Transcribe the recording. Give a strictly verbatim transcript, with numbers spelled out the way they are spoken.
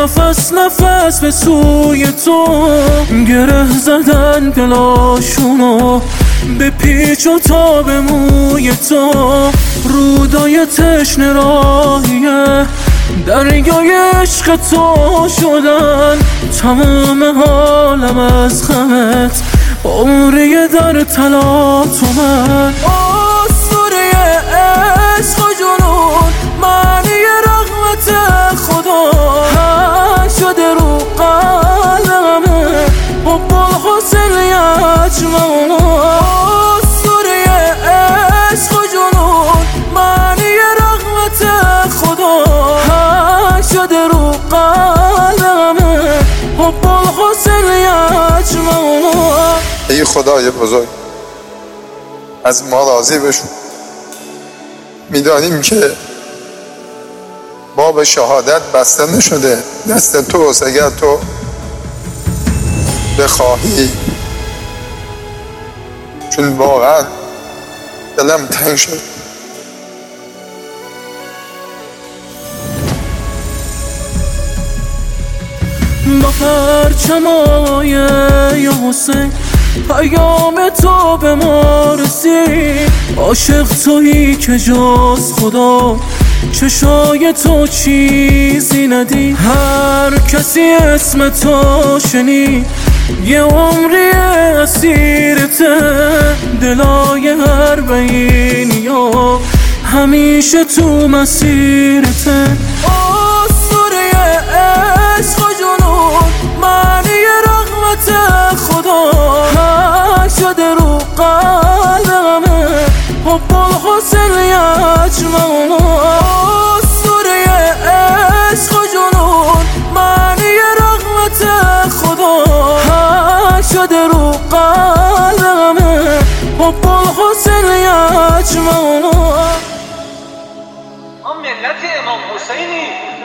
نفس نفس به سوی تو گره زدن دلاشونو، به پیچ و تاب موی تو رودای تشنه راهیه، دریای عشق تو شدن تمام حالم از غمت، عمری در تلا تو من. آسوره عشق و جنون معنی رغبت خدا، ها شده رو قلبمه حب الحسن یجمعنا. آسوره عشق و جنون معنی رغبت خدا، ها شده رو قلبمه حب الحسن یجمعنا. ای خدای بزرگ، از ما راضی بشو. میدانیم که باب شهادت بسته نشده دست توست، اگر تو بخواهی، چون واقعا دلم تنگ شد. با پرچمای یا حسین پیام تو به ما رسید، عاشق تویی که جز خدا چشای تو چیزی ندید. هر کسی اسم تو شنید یه عمری اسیرته، دلای هر بینیا همیشه تو مسیرته. آسوره عشق و جنون معنی رغبت خدا، ها شده رو قلبمه حب الحسن یجمعنا. آسوره عشق و جنون معنی رغبت خدا، ها شده رو قلبمه حب الحسن یجمعنا. ما ملت امام حسینی